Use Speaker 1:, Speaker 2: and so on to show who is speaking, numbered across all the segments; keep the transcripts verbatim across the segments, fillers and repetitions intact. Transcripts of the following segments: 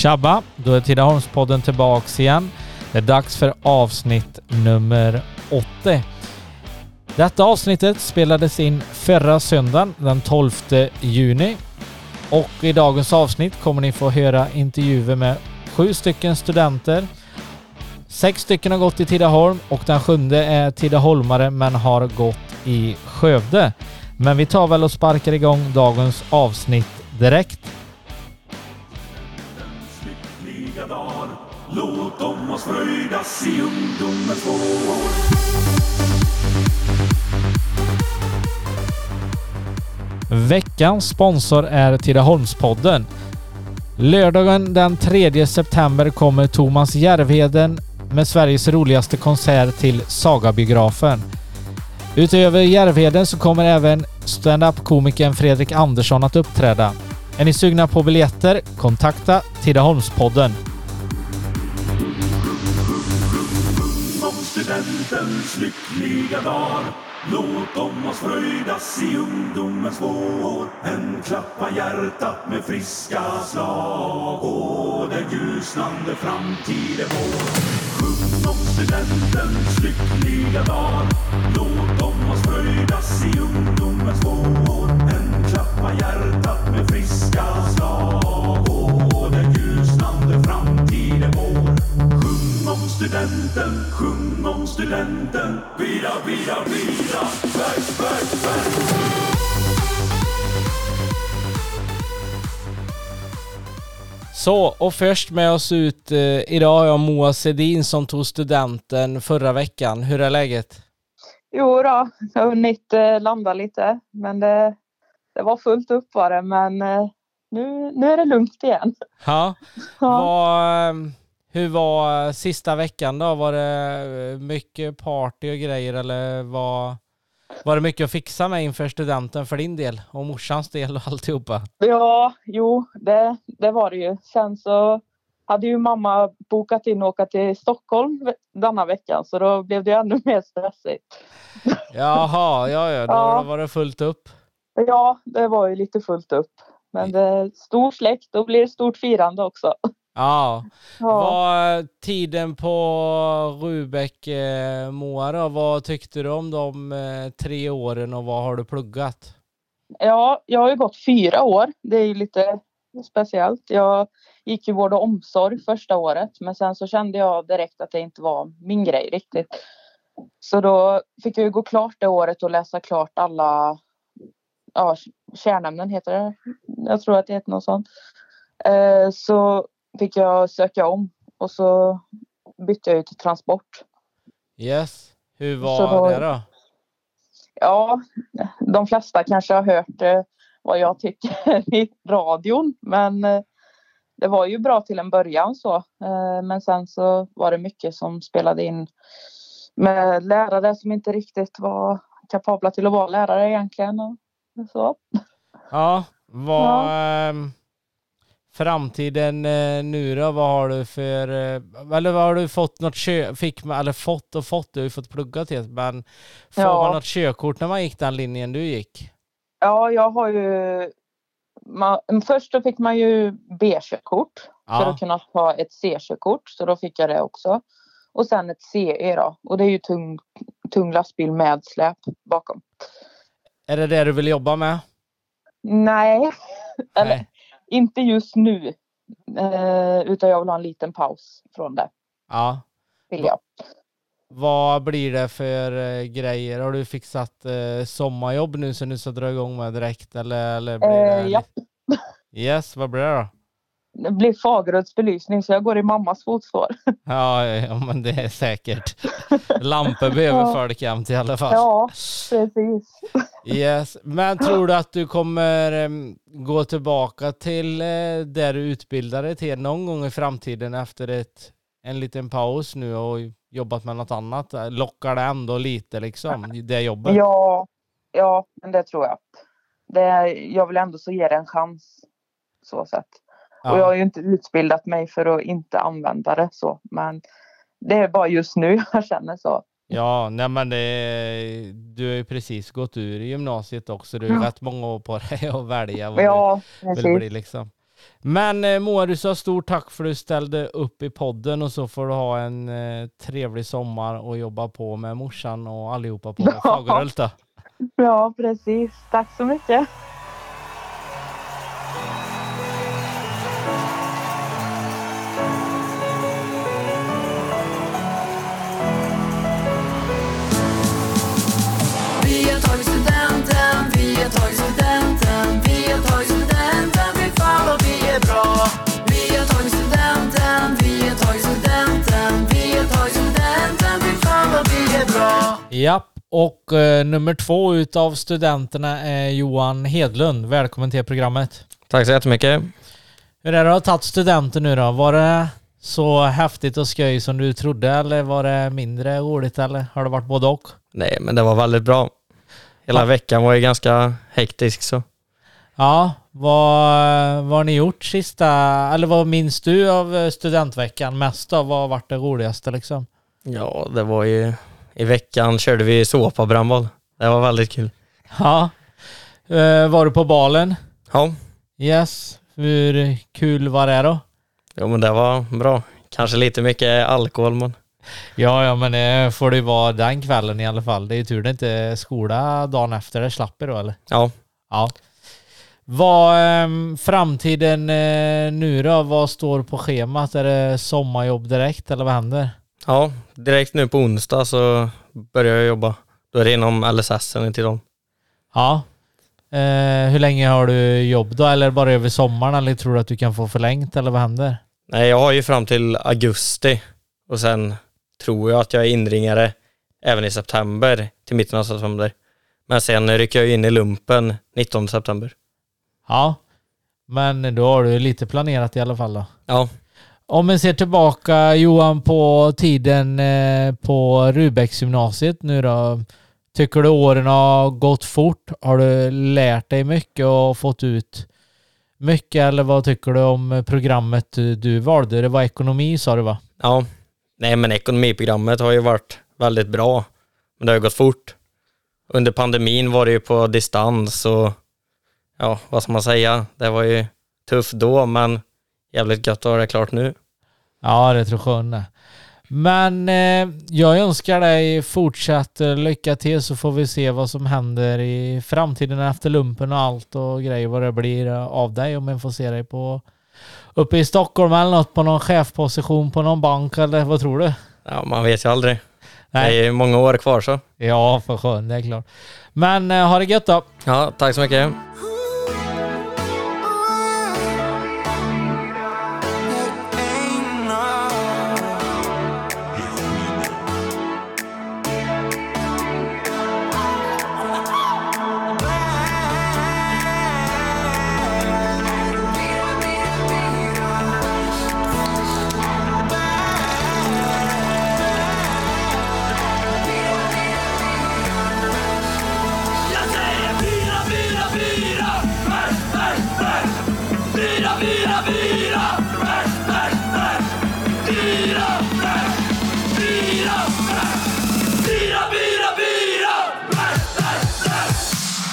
Speaker 1: Tjabba, då är Tidaholmspodden tillbaks igen. Det är dags för avsnitt nummer åttio. Detta avsnittet spelades in förra söndagen den tolfte juni. Och i dagens avsnitt kommer ni få höra intervjuer med sju stycken studenter. Sex stycken har gått i Tidaholm och den sjunde är tidaholmare men har gått i Skövde. Men vi tar väl och sparkar igång dagens avsnitt direkt.
Speaker 2: Låt om oss fröjdas i ungdomens vår.
Speaker 1: Veckans sponsor är Tidaholmspodden. Lördagen den tredje september kommer Thomas Järvheden med Sveriges roligaste konsert till Sagabiografen. Utöver Järvheden så kommer även stand-up-komikern Fredrik Andersson att uppträda. Är ni sugna på biljetter? Kontakta Tidaholmspodden.
Speaker 2: Studentens lyckliga dag. Låt om oss fröjdas i ungdomens vår. En klappa hjärtat med friska slag. Och den ljusnande framtiden vår. Sjung om studentens lyckliga dag. Låt om oss fröjdas i ungdomens vår. En klappa hjärtat med friska slag. Och den ljusnande framtiden vår. Sjung om studenten, sjung om studenten. Vida, vida, vida, väg, väg, väg.
Speaker 1: Så, och först med oss ut eh, idag har jag Moa Sedin som tog studenten förra veckan. Hur är läget?
Speaker 3: Jo då, jag har hunnit eh, landa lite. Men det, det var fullt upp var det. Men eh, nu, nu är det lugnt igen.
Speaker 1: Ja,
Speaker 3: Ja.
Speaker 1: Var, eh, hur var sista veckan då? Var det mycket party och grejer eller var, var det mycket att fixa med inför studenten för din del och morsans del och alltihopa?
Speaker 3: Ja, jo, det, det var det ju. Sen så hade ju mamma bokat in och åka till Stockholm denna veckan. Så då blev det ännu mer stressigt.
Speaker 1: Jaha, ja, ja, då
Speaker 3: Ja.
Speaker 1: var det fullt upp.
Speaker 3: Ja, det var ju lite fullt upp. Men det är stor släkt, då blir det stort firande också.
Speaker 1: Ja,
Speaker 3: Ja.
Speaker 1: vad tiden på Rubäck, eh, Moa då, vad tyckte du om de eh, tre åren och vad har du pluggat?
Speaker 3: Ja, jag har ju gått fyra år. Det är ju lite speciellt. Jag gick ju vård och omsorg första året. Men sen så kände jag direkt att det inte var min grej riktigt. Så då fick jag ju gå klart det året och läsa klart alla ja, kärnämnen heter det. Jag tror att det heter något sånt. Eh, så fick jag söka om. Och så bytte jag ju till transport.
Speaker 1: Yes, hur var
Speaker 3: Så då-
Speaker 1: det då?
Speaker 3: Ja, de flesta kanske har hört eh, vad jag tycker i radion. Men eh, det var ju bra till en början så. Eh, men sen så var det mycket som spelade in med lärare som inte riktigt var kapabla till att vara lärare egentligen. Och så.
Speaker 1: Ja, vad ehm, framtiden eh, nu då, vad har du för eh, eller vad har du fått något kö fick man eller fått och fått du har ju fått plugga till men får
Speaker 3: Ja.
Speaker 1: man något körkort när man gick den linjen du gick?
Speaker 3: Ja, jag har ju... Man, först så fick man ju B-körkort
Speaker 1: Ja.
Speaker 3: för att kunna ta ett C-körkort. Så då fick jag det också. Och sen ett C E då. Och det är ju tung, tung lastbil med släp bakom.
Speaker 1: Är det det du vill jobba med?
Speaker 3: Nej, eller
Speaker 1: Nej.
Speaker 3: inte just nu. Eh, utan jag vill ha en liten paus från det.
Speaker 1: Ja.
Speaker 3: Vill jag.
Speaker 1: Vad blir det för eh, grejer? Har du fixat eh, sommarjobb nu så du ska dra igång med direkt? Eller, eller blir det...
Speaker 3: Eh, ja.
Speaker 1: Yes, vad blir det då?
Speaker 3: Det blir Fageröds belysning så jag går i mammas fotspår.
Speaker 1: Ja, ja, men det är säkert. Lampor behöver
Speaker 3: Ja.
Speaker 1: folk jämt i alla fall.
Speaker 3: Ja, precis.
Speaker 1: Yes. Men tror du att du kommer em, gå tillbaka till eh, där du utbildade dig till någon gång i framtiden efter ett, en liten paus nu och jobbat med något annat? Lockar det ändå lite liksom, det jobbet?
Speaker 3: Ja, ja, men det tror jag. Det, jag vill ändå så ge det en chans. Så sätt.
Speaker 1: Ja.
Speaker 3: Och jag har ju inte utbildat mig för att inte använda det så. Men det är bara just nu jag känner så.
Speaker 1: Ja, nej men det, du har ju precis gått ur gymnasiet också. Du har ju
Speaker 3: Ja.
Speaker 1: rätt många år på dig att välja vad
Speaker 3: Ja,
Speaker 1: du vill
Speaker 3: precis.
Speaker 1: bli liksom. Men eh, Moa, du sa stort tack för att du ställde upp i podden och så får du ha en eh, trevlig sommar och jobba på med morsan och allihopa på
Speaker 3: Ja.
Speaker 1: Fagerhulta.
Speaker 3: Ja, precis. Tack så mycket.
Speaker 4: Vi har tagit studenten, vi har tagit studenten, vi har tagit studenten, vi fan vad vi är bra. Vi har tagit studenten, vi har tagit studenten, vi har tagit studenten, vi fan vad vi är bra.
Speaker 1: Japp, och eh, nummer två utav studenterna är Johan Hedlund. Välkommen till programmet.
Speaker 5: Tack så jättemycket.
Speaker 1: Hur är det att ha tagit studenten nu då? Var det så häftigt och sköj som du trodde eller var det mindre roligt eller har det varit både och?
Speaker 5: Nej, men det var väldigt bra. Hela
Speaker 1: Ja.
Speaker 5: veckan var ju ganska hektisk så.
Speaker 1: Ja, vad, vad har ni gjort sista, eller vad minns du av studentveckan mest av? Vad har varit det roligaste liksom?
Speaker 5: Ja, det var ju... I veckan körde vi såpabrandboll. Det var väldigt kul.
Speaker 1: Ja. Eh, var du på balen?
Speaker 5: Ja,
Speaker 1: Yes. Hur kul var det då?
Speaker 5: ja men det var bra. Kanske lite mycket alkohol, men...
Speaker 1: Ja, ja, men det får det ju vara den kvällen i alla fall. Det är ju tur det inte är skola dagen efter. Det slapper då, eller?
Speaker 5: Ja,
Speaker 1: Ja. Vad eh, framtiden eh, nu då? Vad står på schemat? Är det sommarjobb direkt eller vad händer?
Speaker 5: ja, direkt nu på onsdag så börjar jag jobba. Då är det inom L S S-en till dem.
Speaker 1: Ja. Eh, hur länge har du jobb då? Eller bara över sommaren? Eller tror du att du kan få förlängt? Eller vad händer?
Speaker 5: Nej, jag har ju fram till augusti. Och sen tror jag att jag är inringare även i september, till mitten av september. Men sen rycker jag in i lumpen nittonde september.
Speaker 1: Ja. Men då har du lite planerat i alla fall då.
Speaker 5: Ja,
Speaker 1: Om man ser tillbaka, Johan, på tiden eh, på Rubäcksgymnasiet nu då. Tycker du åren har gått fort? Har du lärt dig mycket och fått ut mycket? Eller vad tycker du om programmet du, du valde? Det var ekonomi, sa du va?
Speaker 5: ja. Nej, men ekonomiprogrammet har ju varit väldigt bra. Men det har ju gått fort. Under pandemin var det ju på distans och ja, vad ska man säga? Det var ju tufft då, men jävligt gött att ha det klart nu.
Speaker 1: Ja, det tror jag det. Men eh, jag önskar dig fortsatt eh, lycka till så får vi se vad som händer i framtiden efter lumpen och allt och grejer vad det blir av dig om man får se dig på uppe i Stockholm eller något på någon chefposition på någon bank eller vad tror du?
Speaker 5: Ja, man vet ju aldrig.
Speaker 1: Nej.
Speaker 5: Det är ju många år kvar så.
Speaker 1: Ja, för skön, det är klart. Men eh, ha det gött då.
Speaker 5: Ja, tack så mycket.
Speaker 2: Jag säger fyra, fyra, fyra, bärs, bärs, bärs. Fyra, fyra, fyra, bärs, bärs, bärs. Fyra, bärs, fyra, bärs. Fyra, fyra, fyra, bärs, bärs, bärs.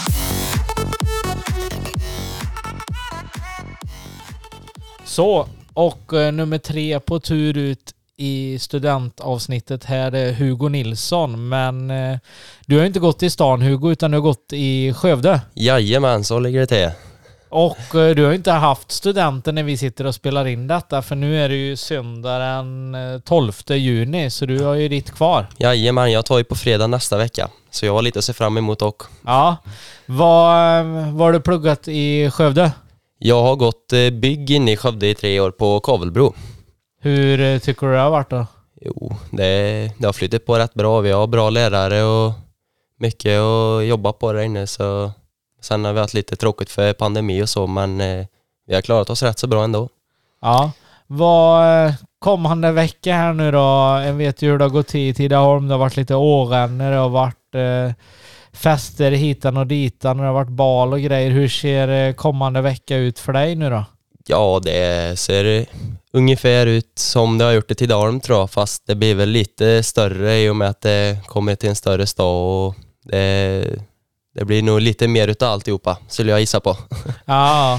Speaker 1: Så, och eh, nummer tre på tur ut i studentavsnittet här är Hugo Nilsson. Men eh, du har inte gått i stan, Hugo, utan du har gått i Skövde.
Speaker 6: Jajamän, så ligger det till.
Speaker 1: Och eh, du har inte haft studenten när vi sitter och spelar in detta, för nu är det ju söndag den eh, tolfte juni, så du har ju ditt kvar.
Speaker 6: Jajamän, jag tar ju på fredag nästa vecka. Så jag har lite att se fram emot och
Speaker 1: Ja. Vad eh, vad har du pluggat i Skövde?
Speaker 6: jag har gått eh, bygg inne i Skövde i tre år på Kavelbro.
Speaker 1: Hur eh, tycker du det har varit då?
Speaker 6: Jo, det, det har flyttat på rätt bra. Vi har bra lärare och mycket att jobba på där inne. Så sen har vi haft lite tråkigt för pandemi och så, men eh, vi har klarat oss rätt så bra ändå.
Speaker 1: Ja. Vad eh, kommande vecka här nu då? Jag vet ju hur det har gått till i Tidaholm. Det har varit lite åränner, det har varit eh, fester hitan och ditan och det har varit bal och grejer. Hur ser eh, kommande vecka ut för dig nu då?
Speaker 6: Ja, det ser ungefär ut som det har gjort i Tidaholm tror jag, fast det blir väl lite större i och med att det kommer till en större stad och det, det blir nog lite mer utav alltihopa, skulle jag gissa på.
Speaker 1: Ja,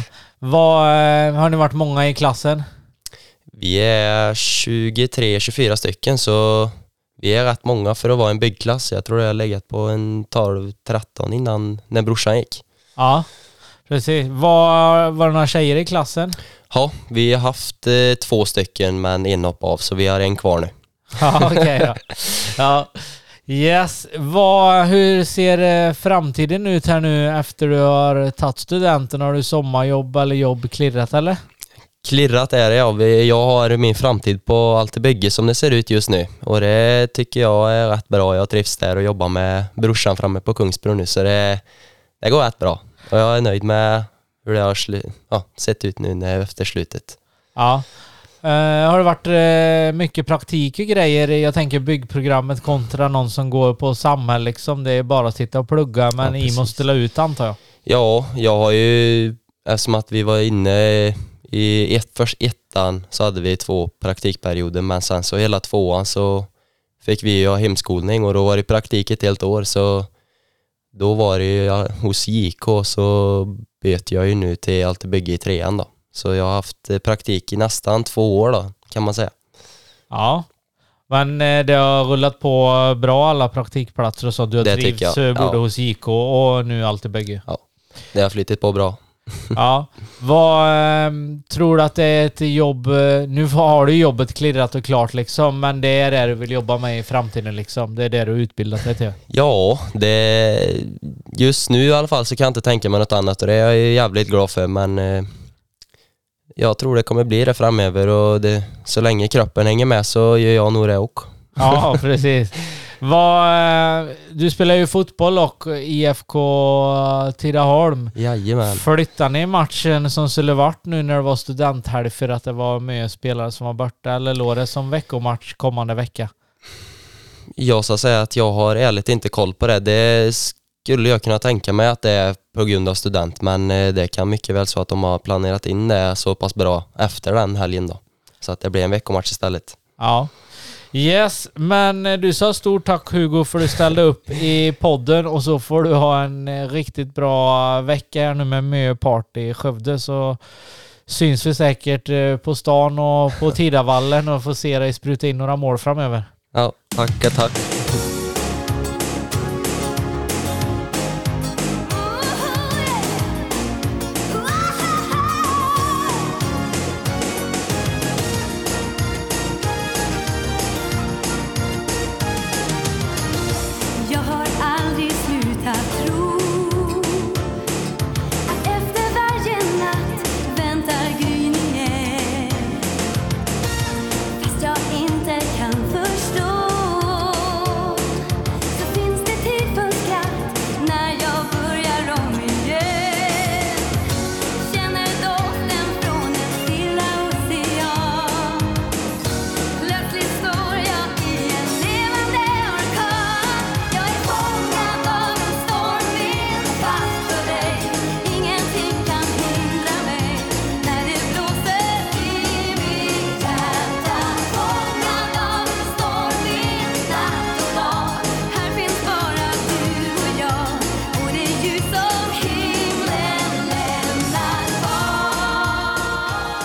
Speaker 1: Vad, eh, har ni varit många i klassen?
Speaker 6: Vi är tjugotre tjugofyra stycken, så vi är rätt många för att vara en byggklass. Jag tror det har legat på en tolv tretton innan när brorsan gick.
Speaker 1: Ja, precis. Var, var det några tjejer i klassen?
Speaker 6: Ja, vi har haft eh, två stycken men en hopp av, så vi har en kvar nu.
Speaker 1: Ja, okej. Okay, ja. ja. Yes. Vad, hur ser eh, framtiden ut här nu efter du har tagit studenten? Har du sommarjobb eller jobb klirrat eller?
Speaker 6: Klirrat är det, ja. Vi- Jag har min framtid på Allt i bygge som det ser ut just nu. Och det tycker jag är rätt bra. Jag trivs där och jobbar med brorsan framme på Kungsbro nu. Så det, det går rätt bra. Och jag är nöjd med hur det har slu- ja, sett ut nu när, efter slutet.
Speaker 1: Ja. Eh, har det varit eh, mycket praktik och grejer? Jag tänker byggprogrammet kontra någon som går på samhälle liksom. Det är bara att sitta och plugga, men
Speaker 6: Ja,
Speaker 1: i
Speaker 6: precis.
Speaker 1: måste la ut antar jag.
Speaker 6: Ja, jag har ju, eftersom att vi var inne i ett, först ettan så hade vi två praktikperioder, men sen så hela tvåan så fick vi ju ha hemskolning och då var det praktik ett helt år, så då var det ju ja, hos J K, så bytte jag ju nu till Allt i bygge i trean då. Så jag har haft eh, praktik i nästan två år då, kan man säga.
Speaker 1: Ja. Men eh, det har rullat på bra alla praktikplatser och så. Du har
Speaker 6: Det
Speaker 1: trivts
Speaker 6: tycker jag.
Speaker 1: eh, både
Speaker 6: Ja.
Speaker 1: hos J K och nu Allt i bygge.
Speaker 6: Det har flyttat på bra.
Speaker 1: Ja. Vad eh, tror du att det är ett jobb? eh, Nu har du jobbet klirrat och klart liksom, men det är det du vill jobba med i framtiden liksom. Det är det du utbildat dig till.
Speaker 6: Ja, det, just nu i alla fall så kan jag inte tänka mig något annat och det är jag jävligt glad för, men eh, jag tror det kommer bli det framöver och det, så länge kroppen hänger med så gör jag nog det också.
Speaker 1: Ja, precis. Vad, eh, du spelar ju fotboll och I F K Tidaholm.
Speaker 6: Jajamän.
Speaker 1: Flyttade ni matchen som skulle varit nu när det var studenthelg för att det var mycket spelare som var borta, eller låg det som veckomatch kommande vecka?
Speaker 6: Jag ska säga att jag har ärligt inte koll på det. Det skulle jag kunna tänka mig att det är på grund av student, men eh, det kan mycket väl så att de har planerat in det så pass bra efter den helgen då. Så att det blir en veckomatch istället.
Speaker 1: Ja. Yes, men eh, du sa stort tack Hugo för att du ställde upp i podden, och så får du ha en eh, riktigt bra vecka här nu med mycket party i Skövde, så syns vi säkert eh, på stan och på Tidavallen och får se dig spruta in några mål framöver.
Speaker 6: Ja, tackar, tack.
Speaker 7: Jag har aldrig slutat tro att efter varje natt väntar gryningen. Fast jag inte kan förstå, så finns det tid för skratt när jag börjar om igen. Känner doften från en stilla ocean. Plötsligt står jag i en levande orkan. Jag är fångad av en stormvind fast för dig. Ingenting kan hindra mig när det blåser i mitt hjärta. Fångad av en stormvind natt och dag. Här finns bara du och jag och det ljus som himlen lämnar kvar.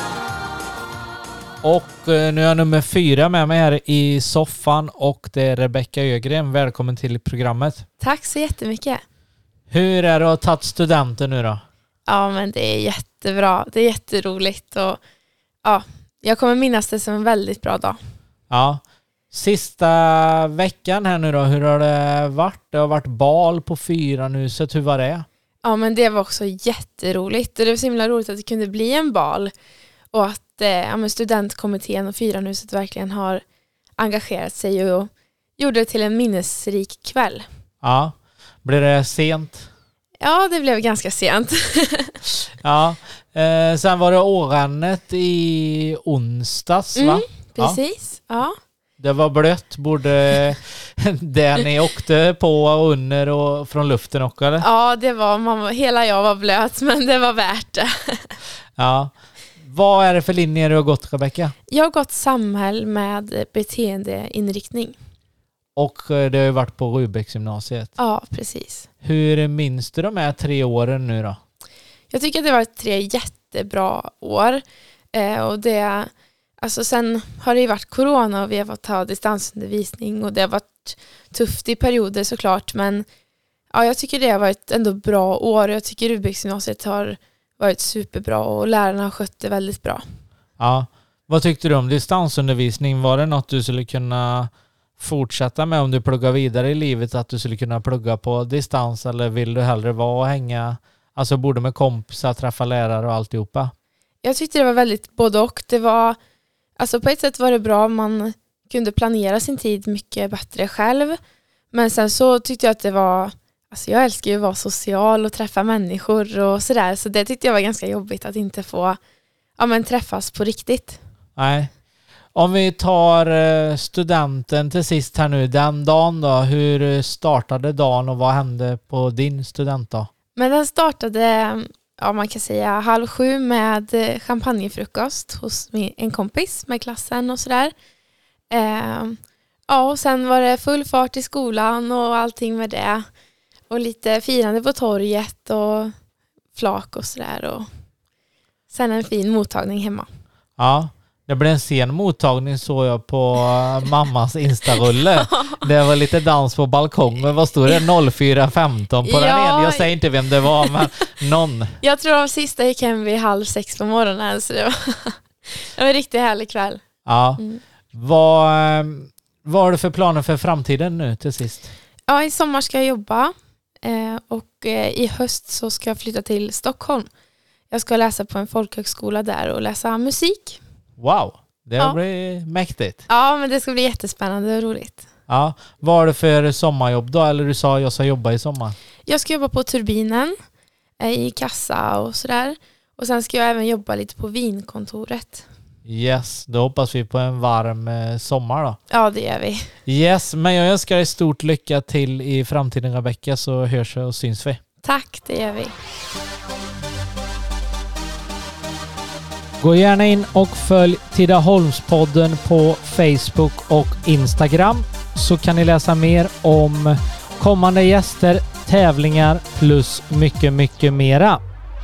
Speaker 1: Och eh, nu är jag nummer fyra med mig här i soffan, och det är Rebecka Ögren. Välkommen till programmet.
Speaker 8: Tack så jättemycket.
Speaker 1: Hur är det att ha tagit studenten nu då?
Speaker 8: Ja, men det är jättebra. Det är jätteroligt och ja, jag kommer minnas det som en väldigt bra dag.
Speaker 1: Ja. Sista veckan här nu då, hur har det varit? Det har varit bal på Fyranhuset, hur var det?
Speaker 8: Ja, men det var också jätteroligt och det var så himla roligt att det kunde bli en bal och att eh, ja, men studentkommittén och Fyranhuset verkligen har engagerat sig och gjorde det till en minnesrik kväll.
Speaker 1: Ja. Blir det sent?
Speaker 8: Ja, det blev ganska sent.
Speaker 1: Ja. Eh, sen var det årandet i onsdags, va?
Speaker 8: Mm, precis, ja.
Speaker 1: Det var blött, både där ni åkte på och under och från luften också, eller?
Speaker 8: Ja, det var, man, var- hela jag var blöt, men det var värt det.
Speaker 1: Ja. Vad är det för linjer du har gått, Rebecka?
Speaker 8: Jag har gått samhäll med beteendeinriktning.
Speaker 1: Och eh, det har ju varit på Rubäcksgymnasiet.
Speaker 8: Ja, precis.
Speaker 1: Hur minns du de här tre åren nu då?
Speaker 8: Jag tycker att det var tre jättebra år. Eh, och det, alltså sen har det ju varit corona och vi har fått ha distansundervisning och det har varit tufft i perioder såklart, men ja, jag tycker det har varit ändå bra år. Jag tycker Rudbecksgymnasiet har varit superbra och lärarna har skött det väldigt bra.
Speaker 1: Ja. Vad tyckte du om distansundervisning? Var det något du skulle kunna fortsätta med om du pluggar vidare i livet, att du skulle kunna plugga på distans, eller vill du hellre vara och hänga, alltså både med kompisar, träffa lärare och alltihopa?
Speaker 8: Jag tyckte det var väldigt både och. Det var, alltså på ett sätt var det bra, man kunde planera sin tid mycket bättre själv. Men sen så tyckte jag att det var, alltså jag älskar ju att vara social och träffa människor och sådär, så det tyckte jag var ganska jobbigt att inte få ja, men träffas på riktigt.
Speaker 1: Nej. Om vi tar studenten till sist här nu, den dagen då, hur startade dagen och vad hände på din studentdag?
Speaker 8: Men den startade, ja man kan säga halv sju med champagnefrukost hos en kompis med klassen och sådär. Eh, ja och sen var det full fart i skolan och allting med det. Och lite firande på torget och flak och sådär. Och sen en fin mottagning hemma.
Speaker 1: Ja. Det blev en sen mottagning, såg jag på mammas Instarulle. Det var lite dans på balkongen. Vad stod det? noll fyra femton på
Speaker 8: ja,
Speaker 1: den ena. Jag säger inte vem det var, men någon.
Speaker 8: Jag tror de sista gick hem vid halv sex på morgonen. Så det var, det var en riktigt härlig kväll.
Speaker 1: Ja.
Speaker 8: Mm.
Speaker 1: Vad, vad har du för planer för framtiden nu till sist?
Speaker 8: Ja, i sommar ska jag jobba. Eh, och eh, i höst så ska jag flytta till Stockholm. Jag ska läsa på en folkhögskola där och läsa musik.
Speaker 1: Wow, det
Speaker 8: ja.
Speaker 1: blir mäktigt.
Speaker 8: Ja, men det ska bli jättespännande och roligt.
Speaker 1: Ja, vad har du för sommarjobb då? Eller du sa jag ska jobba i sommar.
Speaker 8: Jag ska jobba på Turbinen i kassa och sådär. Och sen ska jag även jobba lite på vinkontoret.
Speaker 1: Yes, då hoppas vi på en varm eh, sommar då.
Speaker 8: Ja, det gör vi.
Speaker 1: Yes, men jag önskar dig stort lycka till i framtiden, Rebecka, så hörs och syns vi.
Speaker 8: Tack, det gör vi.
Speaker 1: Gå gärna in och följ Tidaholmspodden på Facebook och Instagram, så kan ni läsa mer om kommande gäster, tävlingar plus mycket, mycket mera.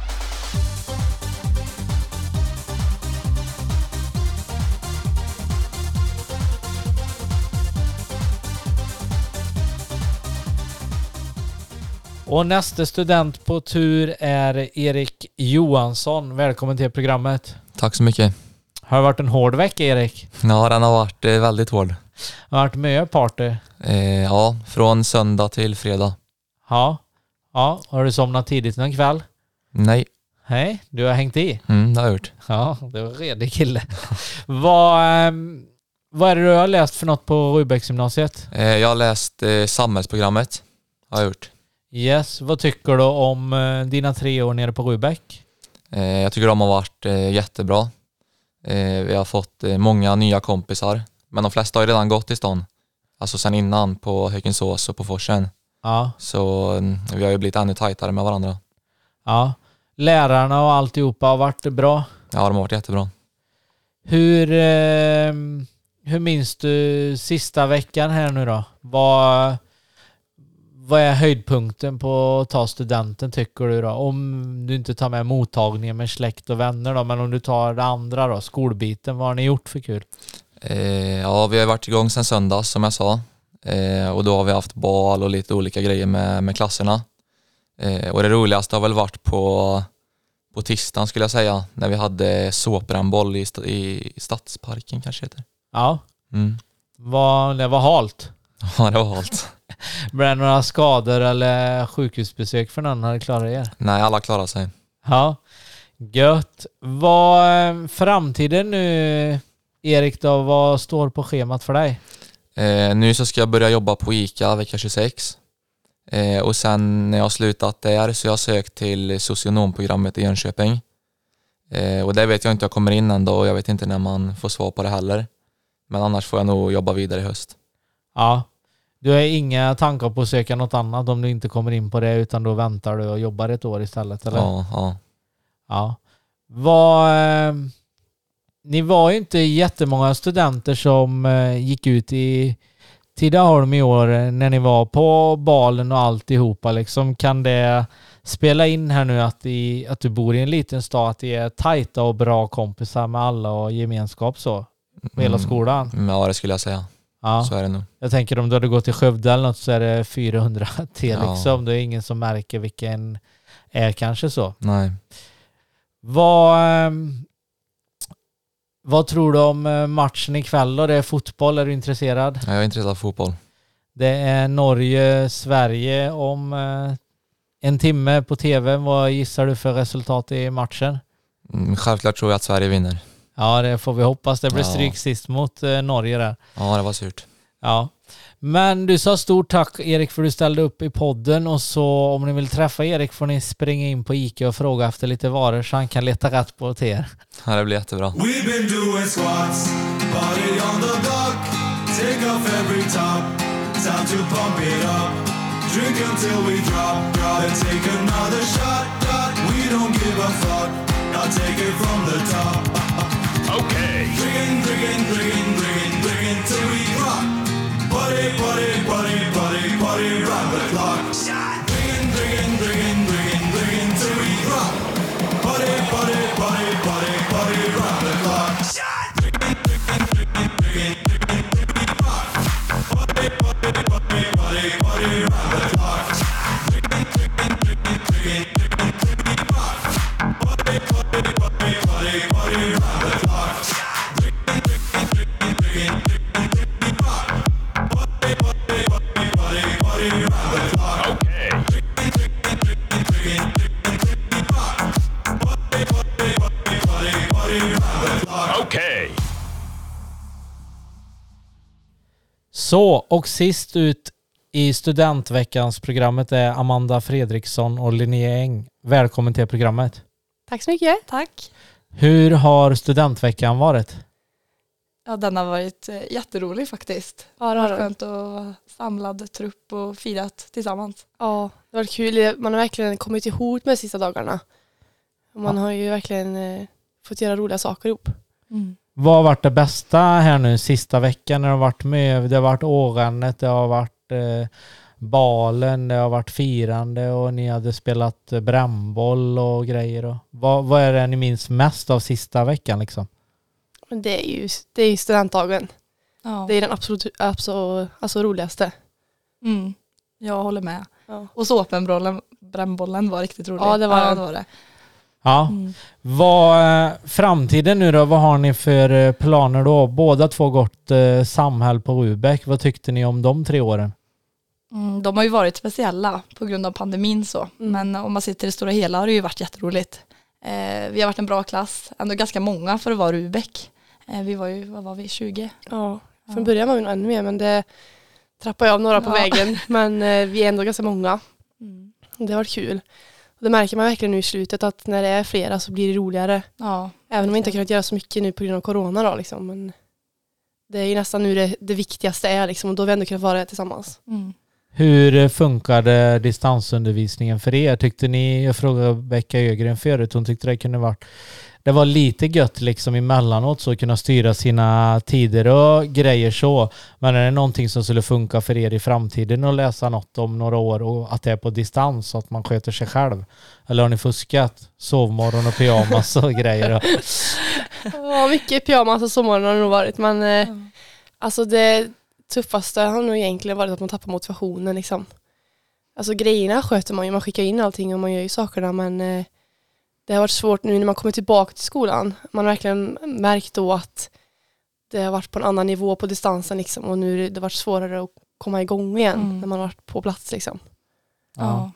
Speaker 1: Och nästa student på tur är Erik Johansson. Välkommen till programmet.
Speaker 9: Tack så mycket.
Speaker 1: Har det varit en hård vecka, Erik?
Speaker 9: Ja, den har varit eh, väldigt hård.
Speaker 1: Har det varit mycket party?
Speaker 9: Eh, ja, från söndag till fredag.
Speaker 1: Ja. Ja, har du somnat tidigt någon kväll?
Speaker 9: Nej.
Speaker 1: Nej, du har hängt i?
Speaker 9: Mm, det har jag gjort.
Speaker 1: Ja, det var en redig kille. vad, um, vad är det du har läst för något på Rudbecksgymnasiet?
Speaker 9: Eh, jag har läst eh, samhällsprogrammet. Har jag gjort.
Speaker 1: Yes, vad tycker du om uh, dina tre år nere på Rudbeck?
Speaker 9: Eh, jag tycker de har varit eh, jättebra. Eh, vi har fått eh, många nya kompisar. Men de flesta har ju redan gått i stan. Alltså sen innan på Hökensås och på Forsen.
Speaker 1: Ja.
Speaker 9: Så mm, vi har ju blivit ännu tajtare med varandra.
Speaker 1: Ja. Lärarna och alltihopa har varit bra?
Speaker 9: Ja, de har varit jättebra.
Speaker 1: Hur, eh, hur minns du sista veckan här nu då? Vad, vad är höjdpunkten på att ta studenten, tycker du då? Om du inte tar med mottagningen med släkt och vänner då, men om du tar det andra då, skolbiten, vad har ni gjort för kul?
Speaker 9: Eh, ja, vi har varit igång sedan söndag som jag sa. Eh, och då har vi haft bal och lite olika grejer med, med klasserna. Eh, och det roligaste har väl varit på, på tisdagen skulle jag säga, när vi hade såpbrännboll i, i Stadsparken kanske heter.
Speaker 1: Ja.
Speaker 9: Mm.
Speaker 1: Var, det var halt.
Speaker 9: Ja, det var halt.
Speaker 1: Blev det några skador eller sjukhusbesök för någon? Har det klarat er?
Speaker 9: Nej, alla klarar sig.
Speaker 1: Ja, gött. Vad framtiden nu, Erik då, vad står på schemat för dig?
Speaker 9: Eh, nu så ska jag börja jobba på ICA vecka tjugosex. Eh, och sen när jag har slutat där så jag har sökt till socionomprogrammet i Jönköping. Eh, och det vet jag inte, jag kommer in ändå och jag vet inte när man får svar på det heller. Men annars får jag nog jobba vidare i höst.
Speaker 1: Ja, du har inga tankar på att söka något annat om du inte kommer in på det, utan då väntar du och jobbar ett år istället, eller?
Speaker 9: Ja, ja.
Speaker 1: Ja. Vad, eh, ni var ju inte jättemånga studenter som eh, gick ut i Tidaholm i år när ni var på balen och alltihopa liksom. Kan det spela in här nu att, i, att du bor i en liten stad, att det är tajta och bra kompisar med alla och gemenskap så på hela skolan.
Speaker 9: Mm, ja, det skulle jag säga.
Speaker 1: Ja.
Speaker 9: Så är det nog.
Speaker 1: Jag tänker om du hade gått till Skövde eller något så är det fyrahundra till
Speaker 9: Ja.
Speaker 1: liksom. Det är ingen som märker vilken är kanske så.
Speaker 9: Nej.
Speaker 1: Vad, ehm, vad tror du om eh, matchen ikväll då? Det är fotboll, är du intresserad?
Speaker 9: Jag är intresserad av fotboll.
Speaker 1: Det är Norge-Sverige om eh, en timme på tv. Vad gissar du för resultat i matchen?
Speaker 9: Mm, självklart tror jag att Sverige vinner.
Speaker 1: Ja, det får vi hoppas. Det blir
Speaker 9: Ja.
Speaker 1: stryk sist mot eh, Norge där.
Speaker 9: Ja, det var surt.
Speaker 1: Ja. Men du sa stort tack Erik för att du ställde upp i podden, och så om ni vill träffa Erik får ni springa in på Ica och fråga efter lite varor så han kan leta rätt på till er.
Speaker 9: Ja, det blir jättebra.
Speaker 2: We've been doing squats, body on the block. Take off every top, time to pump it up. Drink until we drop, drop. Then take another shot, shot. We don't give a fuck, now take it from the top. Okay. Drinking, drinking, drinking, drinking, drinking till we drop. Party, party, party, party, party, round the clock. Drinking, drinking, drinking, drinking, drinking till we drop. Party, party, party, party, party, round the clock. Drinking, drinking, drinking, drinking, drinking till we drop. Party, party, party, party, party, round the clock. Drinking, drinking, drinking, drinking, drinking till we drop. Party, party, party, party, party, round the clock. Drinking, drinking, drinking, drinking, drinking till we drop. Party, party, party, party, party, round the clock. Okay. Drinking, drinking, drinking, drinking, drinking till we drop. Party, party, party, party, party, round the clock. Okay.
Speaker 1: Så, och sist ut i studentveckans programmet är Amanda Fredriksson och Linnea Eng. Välkommen till programmet.
Speaker 10: Tack så mycket. Tack.
Speaker 1: Hur har studentveckan varit?
Speaker 10: Ja, den har varit eh, jätterolig faktiskt. Ja, det har skönt att vara samlad trupp och firat tillsammans.
Speaker 11: Ja, det har varit kul. Man har verkligen kommit ihop med de sista dagarna. Man
Speaker 1: Ja.
Speaker 11: har ju verkligen eh, fått göra roliga saker ihop.
Speaker 10: Mm.
Speaker 1: Vad har varit det bästa här nu sista veckan när det har varit med? Det har varit årandet, det har varit eh, balen, det har varit firande och ni hade spelat eh, brännboll och grejer. Och, vad, vad är det ni minns mest av sista veckan liksom?
Speaker 11: Men det är ju det är ju studentdagen.
Speaker 10: Ja.
Speaker 11: Det är den absolut, absolut alltså, roligaste.
Speaker 10: Mm. Jag håller med.
Speaker 11: Ja.
Speaker 10: Och såpenbollen, brännbollen var riktigt rolig.
Speaker 11: Ja, det var
Speaker 10: ja,
Speaker 11: den.
Speaker 10: det. Var det.
Speaker 1: Ja.
Speaker 10: Mm.
Speaker 1: Vad, eh, framtiden nu då, vad har ni för eh, planer då? Båda två gått eh, Samhäll på Rubäck. Vad tyckte ni om de tre åren?
Speaker 10: Mm, de har ju varit speciella på grund av pandemin så.
Speaker 11: Mm.
Speaker 10: Men om man ser till det stora hela har det ju varit jätteroligt. Eh, vi har varit en bra klass. Ändå ganska många för att vara Rubäck. Eh, vi var ju, vad var vi, tjugo?
Speaker 11: Ja, från
Speaker 10: Ja.
Speaker 11: början var vi nog ännu mer, men det trappade jag av några på
Speaker 10: Ja.
Speaker 11: vägen. Men eh, vi är ändå ganska många.
Speaker 10: Mm.
Speaker 11: Det har varit kul. Och det märker man verkligen nu i slutet att när det är flera så blir det roligare.
Speaker 10: Ja,
Speaker 11: Även om vi inte har kunnat göra så mycket nu på grund av corona då, liksom. Men det är ju nästan nu det, det viktigaste är liksom, och då har vi ändå kunnat vara tillsammans.
Speaker 10: mm.
Speaker 1: Hur eh, funkade distansundervisningen för er? Tyckte ni, jag frågade Becka Ögren förut, hon tyckte det kunde varit, det var lite gött liksom emellanåt så att kunna styra sina tider och grejer så. Men är det någonting som skulle funka för er i framtiden att läsa något om några år och att det är på distans så att man sköter sig själv? Eller har ni fuskat? Sovmorgon och pyjamas och grejer? Och...
Speaker 11: Ja, mycket pyjamas och sommaren har det nog varit. Men eh,
Speaker 10: Ja.
Speaker 11: alltså det tuffaste har nog egentligen varit att man tappar motivationen liksom. Alltså grejerna sköter man ju, man skickar in allting och man gör ju sakerna, men eh, det har varit svårt nu när man kommer tillbaka till skolan. Man har verkligen märkt då att det har varit på en annan nivå på distansen liksom, och nu har det varit svårare att komma igång igen
Speaker 10: Mm.
Speaker 11: när man har varit på plats liksom.
Speaker 10: Ja.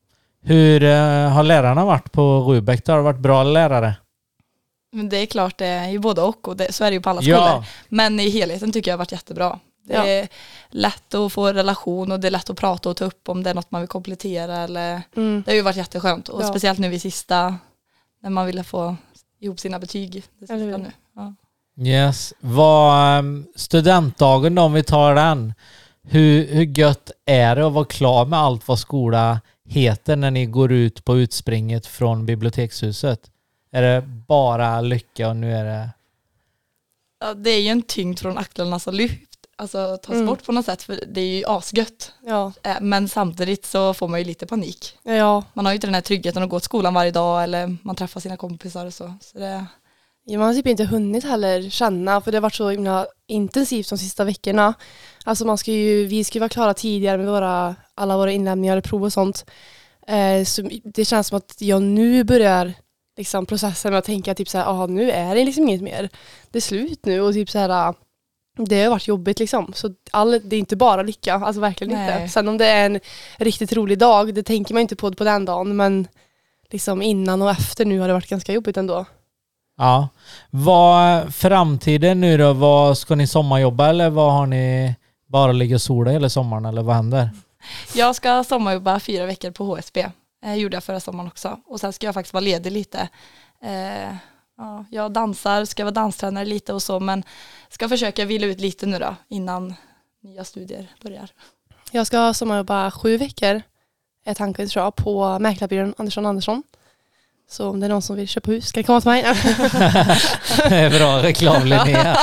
Speaker 1: Hur eh, har lärarna varit på Rubäck? Har det varit bra lärare?
Speaker 10: Men det är klart, det är ju både och, och det, så är det ju på alla skolor.
Speaker 1: Ja,
Speaker 10: Men i helheten tycker jag har varit jättebra. Det
Speaker 11: Ja.
Speaker 10: är lätt att få relation och det är lätt att prata och ta upp om det är något man vill komplettera. Eller...
Speaker 11: Mm.
Speaker 10: Det har ju varit jätteskönt. Och
Speaker 11: Ja.
Speaker 10: speciellt nu vid sista, när man ville få ihop sina betyg. Det sista
Speaker 11: Eller hur?
Speaker 10: nu. Ja.
Speaker 1: yes. Vad, ehm, studentdagen då, om vi tar den. Hur, hur gött är det att vara klar med allt vad skola heter när ni går ut på utspringet från bibliotekshuset? Är det bara lycka och nu är det...
Speaker 10: Ja, det är ju en tyngd från axlarna som lyft. alltså, tas
Speaker 11: Mm.
Speaker 10: bort på något sätt, för det är ju asgött.
Speaker 11: Ja.
Speaker 10: Eh, Men samtidigt så får man ju lite panik.
Speaker 11: Ja.
Speaker 10: Man har ju inte den här tryggheten att gå till skolan varje dag eller man träffar sina kompisar och så. så det...
Speaker 11: Ja, man har typ inte hunnit heller känna, för det har varit så himla intensivt de sista veckorna. Alltså man ska ju, vi ska ju vara klara tidigare med våra, alla våra inlämningar och prov och sånt. Eh, så det känns som att jag nu börjar liksom processen med att tänka typ så här, ah, nu är det liksom inget mer. Det är slut nu och typ så här, det har varit jobbigt liksom. Så all, det är inte bara lycka, alltså verkligen
Speaker 10: Nej.
Speaker 11: inte. Sen om det är en riktigt rolig dag, det tänker man inte på på den dagen, men liksom innan och efter nu har det varit ganska jobbigt ändå.
Speaker 1: Ja. Vad framtiden nu då? Vad ska ni sommarjobba eller vad har ni bara ligga och sola hela sommaren eller vad händer?
Speaker 10: Jag ska sommarjobba fyra veckor på H S B. Eh, gjorde jag förra sommaren också. Och sen ska jag faktiskt vara ledig lite. Eh, ja, jag dansar, ska vara danstränare lite och så, men ska försöka vila ut lite nu då innan nya studier börjar.
Speaker 11: Jag ska sommarjobba sju veckor, är tanken tror jag, på mäklarbyrån Andersson Andersson. Så om det är någon som vill köpa hus ska det komma till mig.
Speaker 1: Det är bra reklam, Linnea.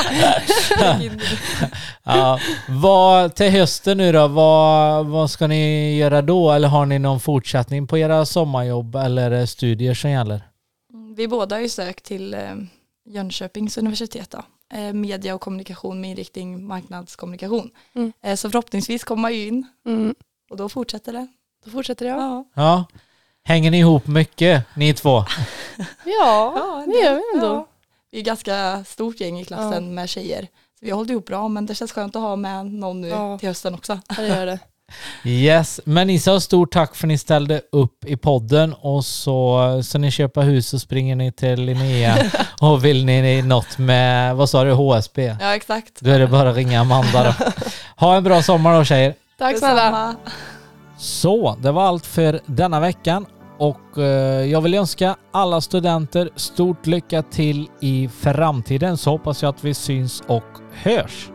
Speaker 1: Ja. Vad, till hösten nu då, vad, vad ska ni göra då? Eller har ni någon fortsättning på era sommarjobb eller studier som gäller?
Speaker 10: Vi båda har ju sökt till eh, Jönköpings universitet då. Eh, media och kommunikation med inriktning marknadskommunikation.
Speaker 11: Mm.
Speaker 10: Eh, så förhoppningsvis kommer man ju in
Speaker 11: Mm.
Speaker 10: och då fortsätter det.
Speaker 11: Då fortsätter jag.
Speaker 10: Ja,
Speaker 1: Ja. Hänger ni ihop mycket, ni två?
Speaker 11: Ja,
Speaker 10: ja
Speaker 11: det gör vi ändå.
Speaker 10: Ja. Vi är ett ganska stort gäng i klassen
Speaker 11: Ja.
Speaker 10: med tjejer. Så vi har hållit ihop bra, men det känns skönt att ha med någon nu
Speaker 11: Ja.
Speaker 10: till hösten också.
Speaker 11: Ja, det gör det.
Speaker 1: Yes, men ni sa stort tack för att ni ställde upp i podden och så, så ni köper hus och springer ni till Linnea och vill ni något med, vad sa du, H S B?
Speaker 10: Ja, exakt.
Speaker 1: Då är det bara att ringa Amanda då. Ha en bra sommar då tjejer.
Speaker 11: Tack snälla.
Speaker 10: Detsamma.
Speaker 1: Så, det var allt för denna veckan och eh, jag vill önska alla studenter stort lycka till i framtiden, så hoppas jag att vi syns och hörs.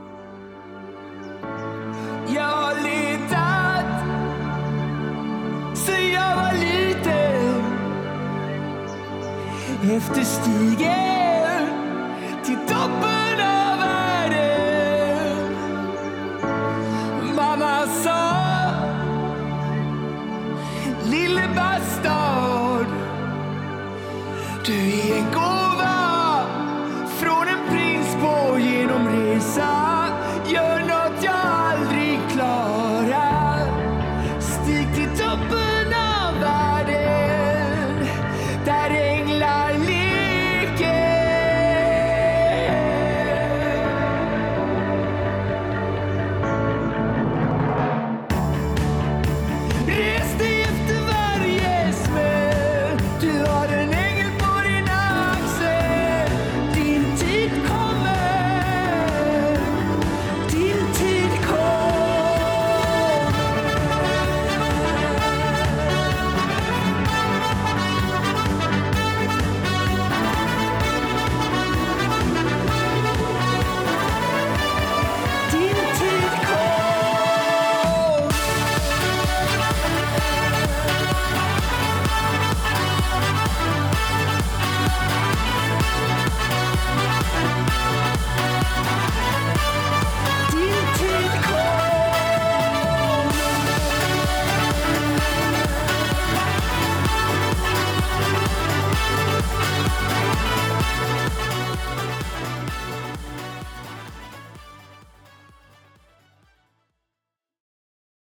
Speaker 4: Jag har letat sen jag var liten efter stigen till toppen av världen. Mamma sa, lille bastard, du är en god